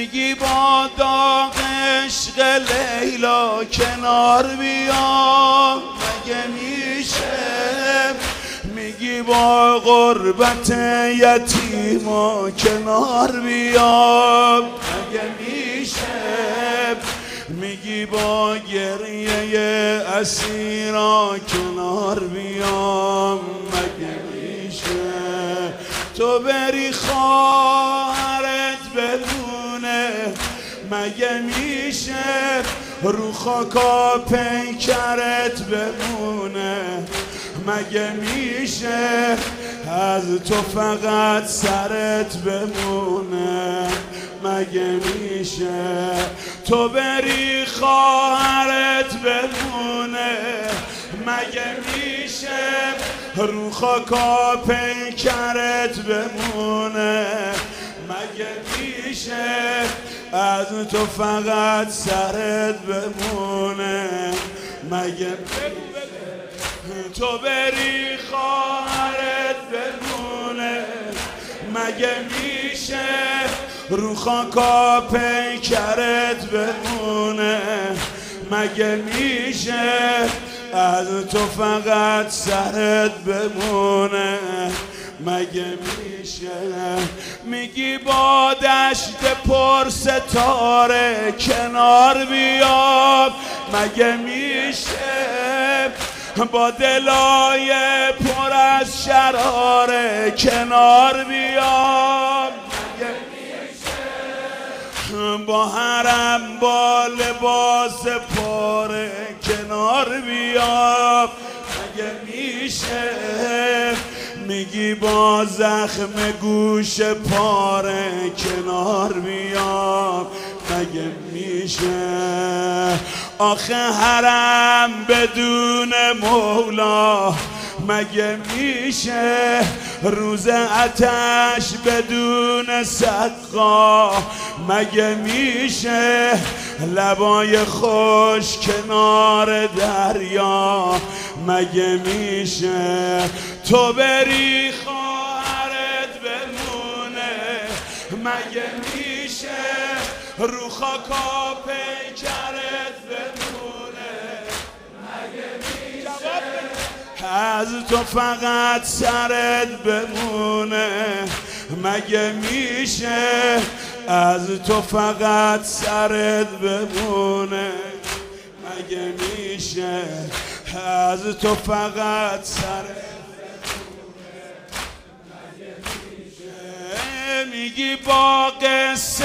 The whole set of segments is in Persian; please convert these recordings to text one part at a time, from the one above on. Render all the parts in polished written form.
میگی با داغ عشق لیلا کنار بیا مگه میشه؟ میگی با غربت یتیما کنار بیا مگه میشه؟ میگی با گریه اسیرا کنار بیا مگه میشه؟ تو بری خواهرت بمونه مگه میشه؟ رو خاکا پیکرت بمونه مگه میشه؟ از تو فقط سرت بمونه مگه میشه؟ تو بری خواهرت بمونه مگه میشه؟ رو خاکا پیکرت بمونه مگه میشه؟ از تو فقط سرت بمونه مگه تو بری خواهرت بمونه مگه میشه؟ رو خاکا پیکرت بمونه مگه میشه؟ از تو فقط سرت بمونه مگه میشه؟ میگی با دشت پر ستاره کنار بیا مگه میشه؟ با دلای پر از شراره کنار بیا مگه میشه؟ با حرم با لباس پاره کنار بیا مگه میشه؟ میگی با زخم گوش پاره کنار بیا مگه میشه؟ آخه حرم بدون مولا مگه میشه؟ روز آتش بدون سقا مگه میشه؟ لبای خوش کنار دریا مگه میشه؟ تو بری خواهرت بمونه مگه میشه؟ رو خاکا پیکرت بمونه مگه میشه؟ از تو فقط سرت بمونه مگه میشه؟ از تو فقط سرت بمونه مگه میشه؟ از تو فقط سرت میگی با قصه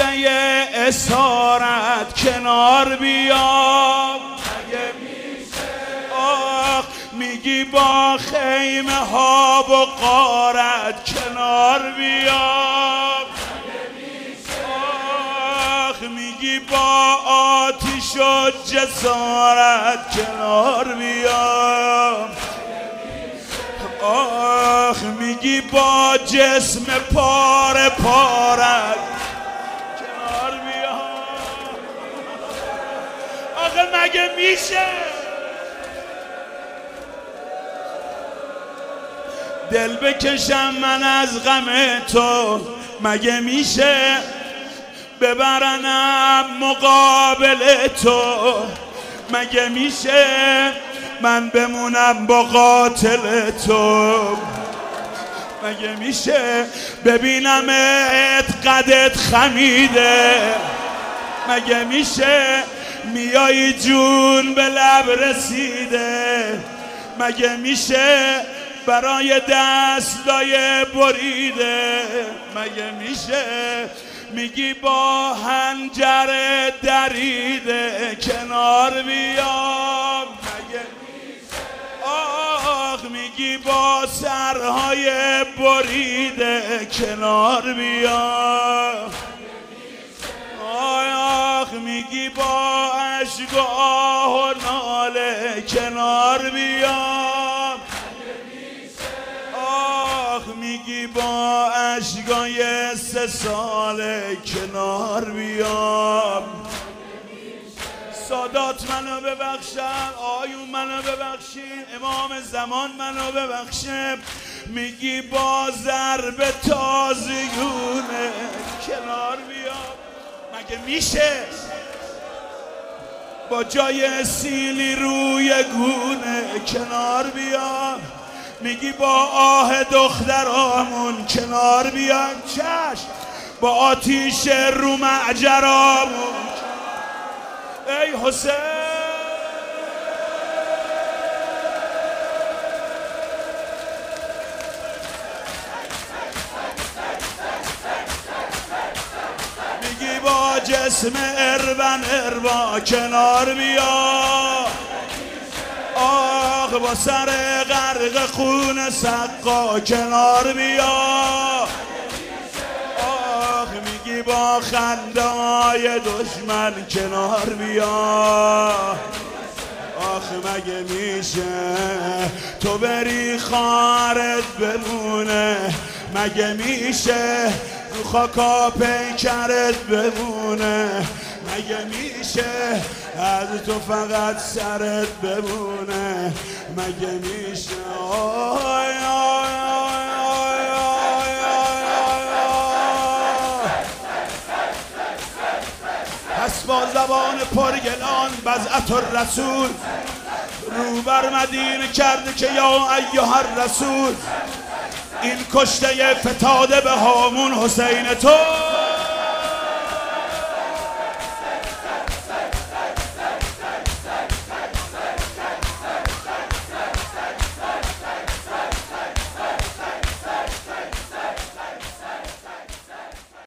اسارت کنار بیا مگه میشه؟ آخ میگی با خیمه ها و غارت کنار بیا مگه میشه؟ آخ میگی با آتش و جسارت کنار بیا آخ میگی با جسم پاره پارت کنار بیا آخه مگه میشه؟ دل بکشم من از غم تو مگه میشه؟ ببرنم مقابل تو مگه میشه؟ من بمونم با قاتل تو مگه میشه؟ ببینمت قدت خمیده مگه میشه؟ میای جون به لب رسیده مگه میشه؟ برای دستای بریده مگه میشه؟ میگی با حنجر دریده کنار بیا مگه آخ میگی با سرهای بریده کنار بیا آخ میگی با عشق و آه و ناله کنار بیا آخ میگی با عشقای 3 ساله کنار بیا سادات منو ببخشن آیون منو ببخشین امام زمان منو ببخشه میگی با ضرب تازیونه کنار بیا مگه میشه با جای سیلی روی گونه کنار بیام؟ میگی با آه دخترامون کنار بیام، چشم با آتیش رو معجرامون. ای حسین میگی با جسم اربا کنار بیا، آخ با سر غرق خون سقا کنار بیا، آخ میگی با خنده‌های دشمن کنار بیا. آخ مگه میشه تو بری خارت بمونه؟ مگه میشه رو خاکا پیکرت بمونه؟ مگه میشه از تو فقط سرت بمونه؟ مگه میشه آی آی آی آی آی آی. پس با زبان پرگلان بضعت الرسول رو بر مدینه کرده که یا ایها الرسول، این کشته فتاده به هامون حسین تو